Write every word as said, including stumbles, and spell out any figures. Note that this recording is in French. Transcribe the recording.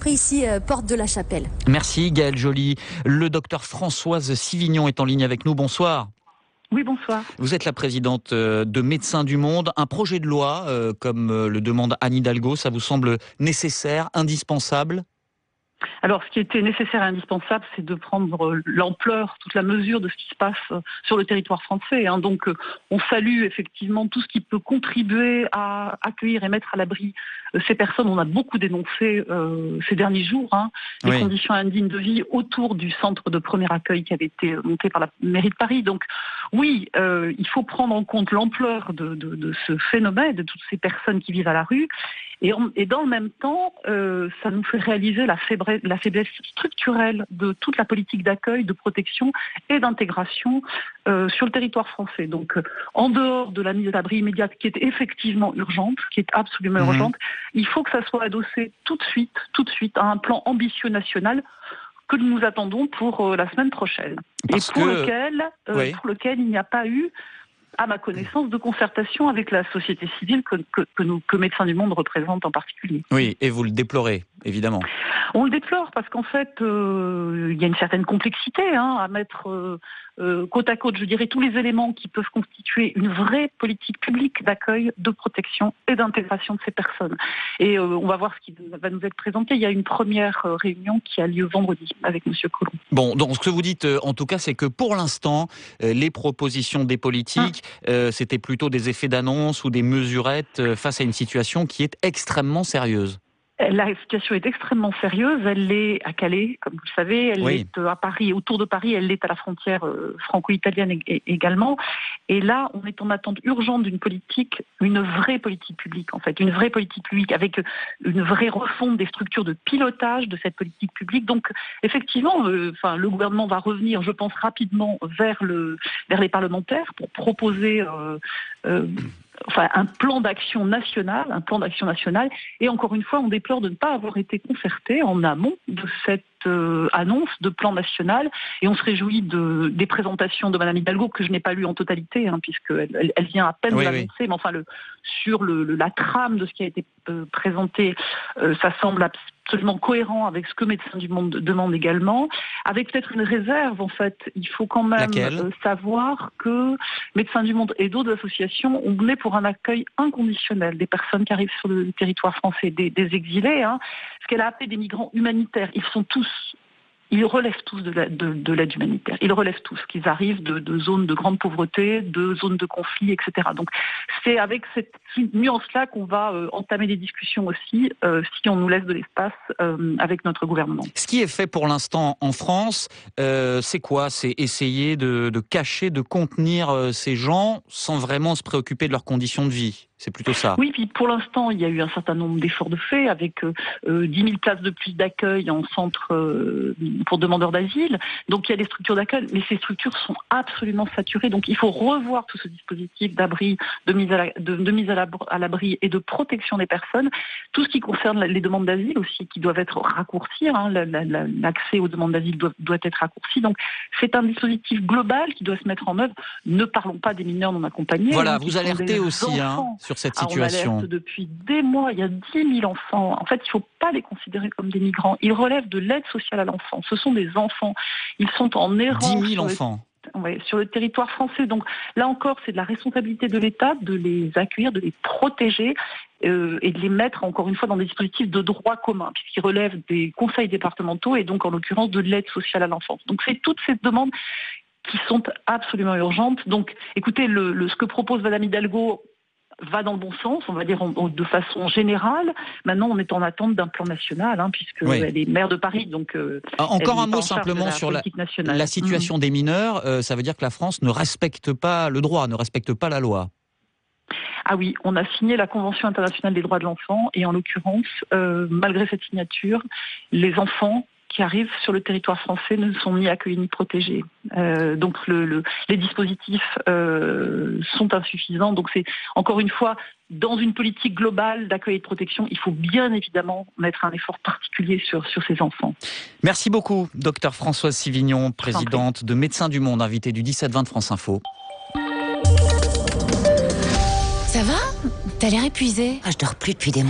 Esprit, ici, euh, porte de la Chapelle. Merci Gaëlle Joly. Le docteur Françoise Sivignon est en ligne avec nous. Bonsoir. Oui, bonsoir. Vous êtes la présidente de Médecins du Monde. Un projet de loi, euh, comme le demande Anne Hidalgo, ça vous semble nécessaire, indispensable ? Alors, ce qui était nécessaire et indispensable, c'est de prendre l'ampleur, toute la mesure de ce qui se passe sur le territoire français. Hein. Donc, on salue effectivement tout ce qui peut contribuer à accueillir et mettre à l'abri ces personnes. On a beaucoup dénoncé euh, ces derniers jours hein, les oui. conditions indignes de vie autour du centre de premier accueil qui avait été monté par la mairie de Paris. Donc, oui, euh, il faut prendre en compte l'ampleur de, de, de ce phénomène, de toutes ces personnes qui vivent à la rue. Et, on, et dans le même temps, euh, ça nous fait réaliser la faiblesse, la faiblesse structurelle de toute la politique d'accueil, de protection et d'intégration euh, sur le territoire français. Donc, euh, en dehors de la mise à l'abri immédiate qui est effectivement urgente, qui est absolument mmh. urgente, il faut que ça soit adossé tout de suite, tout de suite à un plan ambitieux national que nous attendons pour euh, la semaine prochaine. Parce et pour, que... lequel, euh, oui. pour lequel il n'y a pas eu, à ma connaissance, de concertation avec la société civile que, que, que, nous, que Médecins du Monde représente en particulier. Oui, et vous le déplorez, évidemment. On le déplore parce qu'en fait, euh, il y a une certaine complexité hein, à mettre euh, euh, côte à côte, je dirais, tous les éléments qui peuvent constituer une vraie politique publique d'accueil, de protection et d'intégration de ces personnes. Et euh, on va voir ce qui va nous être présenté. Il y a une première euh, réunion qui a lieu vendredi avec M. Collomb. Bon, donc ce que vous dites, euh, en tout cas, c'est que pour l'instant, euh, les propositions des politiques, hum. euh, c'était plutôt des effets d'annonce ou des mesurettes euh, face à une situation qui est extrêmement sérieuse. La situation est extrêmement sérieuse. Elle l'est à Calais, comme vous le savez. Elle oui. est à Paris, autour de Paris. Elle l'est à la frontière franco-italienne également. Et là, on est en attente urgente d'une politique, une vraie politique publique, en fait. Une vraie politique publique avec une vraie refonte des structures de pilotage de cette politique publique. Donc, effectivement, euh, enfin, le gouvernement va revenir, je pense, rapidement vers, le, vers les parlementaires pour proposer... Euh, euh, Enfin, un plan d'action national, un plan d'action national. Et encore une fois, on déplore de ne pas avoir été concerté en amont de cette euh, annonce de plan national. Et on se réjouit de, des présentations de Mme Hidalgo, que je n'ai pas lues en totalité, hein, puisqu'elle elle, elle vient à peine oui, de l'annoncer. Oui. Mais enfin, le, sur le, le, la trame de ce qui a été euh, présenté, euh, ça semble absolument cohérent avec ce que Médecins du Monde demande également, avec peut-être une réserve en fait. Il faut quand même euh, savoir que Médecins du Monde et d'autres associations ont donné pour un accueil inconditionnel des personnes qui arrivent sur le territoire français, des, des exilés, hein, ce qu'elle a appelé des migrants humanitaires. Ils sont tous Ils relèvent tous de, la, de, de l'aide humanitaire. Ils relèvent tous qu'ils arrivent de, de zones de grande pauvreté, de zones de conflit, et cetera. Donc c'est avec cette nuance-là qu'on va euh, entamer des discussions aussi, euh, si on nous laisse de l'espace euh, avec notre gouvernement. Ce qui est fait pour l'instant en France, euh, c'est quoi ? C'est essayer de, de cacher, de contenir euh, ces gens sans vraiment se préoccuper de leurs conditions de vie. C'est plutôt ça. Oui, puis pour l'instant, il y a eu un certain nombre d'efforts de fait avec euh, dix mille places de plus d'accueil en centre euh, pour demandeurs d'asile. Donc il y a des structures d'accueil, mais ces structures sont absolument saturées. Donc il faut revoir tout ce dispositif d'abri, de mise à, la, de, de mise à, la, à l'abri et de protection des personnes. Tout ce qui concerne les demandes d'asile aussi, qui doivent être raccourcies. Hein, la, la, la, l'accès aux demandes d'asile doit, doit être raccourci. Donc c'est un dispositif global qui doit se mettre en œuvre. Ne parlons pas des mineurs non accompagnés. Voilà, hein, vous alertez aussi hein, sur cette situation. Ah, on alerte depuis des mois, il y a dix mille enfants. En fait, il ne faut pas les considérer comme des migrants. Ils relèvent de l'aide sociale à l'enfant. Ce sont des enfants. Ils sont en errance. dix mille enfants. Le, ouais, sur le territoire français. Donc là encore, c'est de la responsabilité de l'État de les accueillir, de les protéger euh, et de les mettre, encore une fois, dans des dispositifs de droit commun, puisqu'ils relèvent des conseils départementaux et donc, en l'occurrence, de l'aide sociale à l'enfance. Donc, c'est toutes ces demandes qui sont absolument urgentes. Donc, écoutez, le, le, ce que propose Mme Hidalgo va dans le bon sens, on va dire en, en, de façon générale. Maintenant, on est en attente d'un plan national, hein, puisque oui. elle est maire de Paris. Donc, euh, encore un mot simplement la sur la, la situation mmh. des mineurs. Euh, ça veut dire que la France ne respecte pas le droit, ne respecte pas la loi. Ah oui, on a signé la Convention internationale des droits de l'enfant, et en l'occurrence, euh, malgré cette signature, les enfants qui arrivent sur le territoire français ne sont ni accueillis ni protégés. Euh, donc le, le, les dispositifs euh, sont insuffisants. Donc c'est encore une fois dans une politique globale d'accueil et de protection, il faut bien évidemment mettre un effort particulier sur sur ces enfants. Merci beaucoup, docteur Françoise Sivignon, présidente de Médecins du Monde, invitée du dix-sept vingt de France Info. Ça va ? T'as l'air épuisée. Ah, je dors plus depuis des mois.